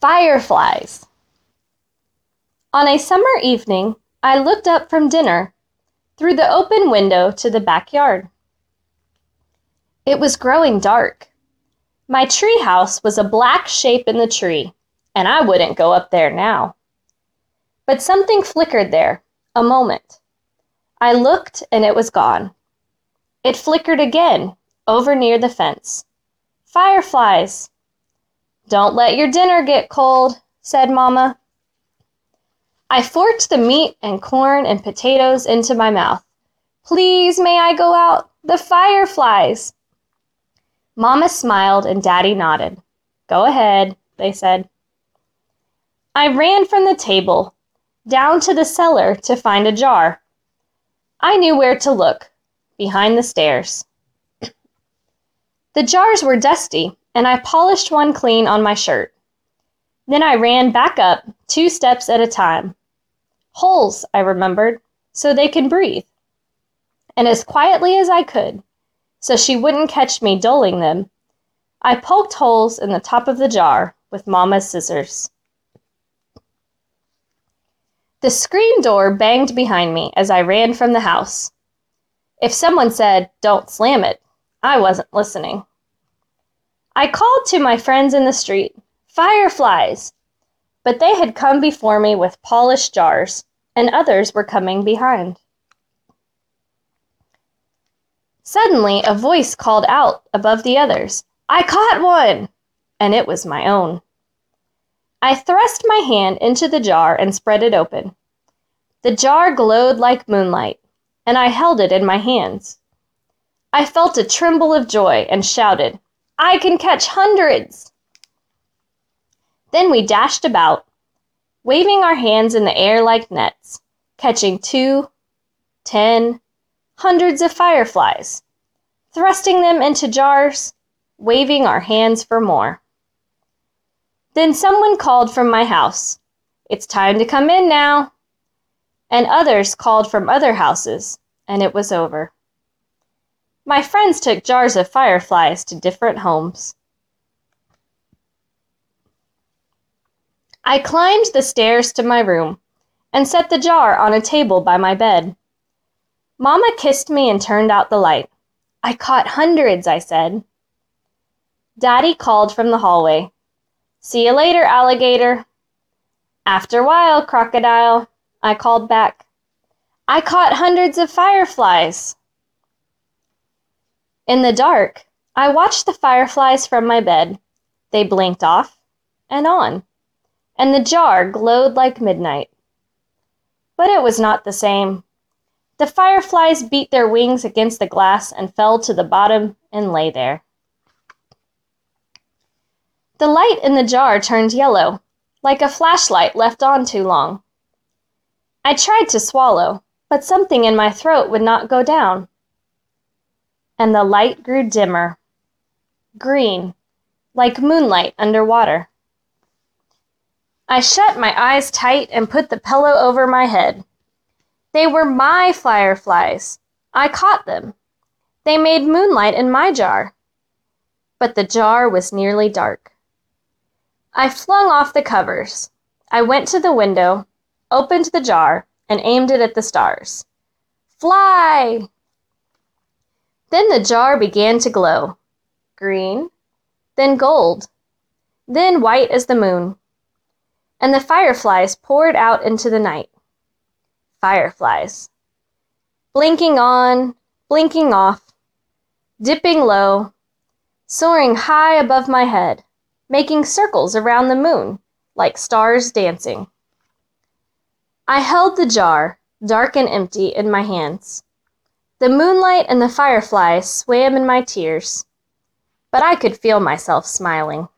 Fireflies. On a summer evening, I looked up from dinner through the open window to the backyard. It was growing dark. My treehouse was a black shape in the tree, and I wouldn't go up there now. But something flickered there, a moment. I looked and it was gone. It flickered again, over near the fence. Fireflies. "Don't let your dinner get cold," said Mama. I forked the meat and corn and potatoes into my mouth. "Please, may I go out? The fireflies!" Mama smiled and Daddy nodded. "Go ahead," they said. I ran from the table, down to the cellar to find a jar. I knew where to look, behind the stairs. The jars were dusty, and I polished one clean on my shirt. Then I ran back up, 2 steps at a time. Holes, I remembered, so they could breathe. And as quietly as I could, so she wouldn't catch me doling them, I poked holes in the top of the jar with Mama's scissors. The screen door banged behind me as I ran from the house. If someone said, "Don't slam it," I wasn't listening. I called to my friends in the street, "Fireflies!" But they had come before me with polished jars, and others were coming behind. Suddenly, a voice called out above the others, "I caught one!" And it was my own. I thrust my hand into the jar and spread it open. The jar glowed like moonlight, and I held it in my hands. I felt a tremble of joy and shouted, "I can catch hundreds!" Then we dashed about, waving our hands in the air like nets, catching 2, 10, hundreds of fireflies, thrusting them into jars, waving our hands for more. Then someone called from my house, "It's time to come in now." And others called from other houses, and it was over. My friends took jars of fireflies to different homes. I climbed the stairs to my room and set the jar on a table by my bed. Mama kissed me and turned out the light. "I caught hundreds," I said. Daddy called from the hallway, "See you later, alligator." "After a while, crocodile," I called back. "I caught hundreds of fireflies." In the dark, I watched the fireflies from my bed. They blinked off and on, and the jar glowed like midnight. But it was not the same. The fireflies beat their wings against the glass and fell to the bottom and lay there. The light in the jar turned yellow, like a flashlight left on too long. I tried to swallow, but something in my throat would not go down. And the light grew dimmer, green, like moonlight underwater. I shut my eyes tight and put the pillow over my head. They were my fireflies. I caught them. They made moonlight in my jar. But the jar was nearly dark. I flung off the covers. I went to the window, opened the jar, and aimed it at the stars. "Fly!" Then the jar began to glow. Green, then gold, then white as the moon. And the fireflies poured out into the night. Fireflies. Blinking on, blinking off, dipping low, soaring high above my head, making circles around the moon, like stars dancing. I held the jar, dark and empty, in my hands. The moonlight and the fireflies swam in my tears, but I could feel myself smiling.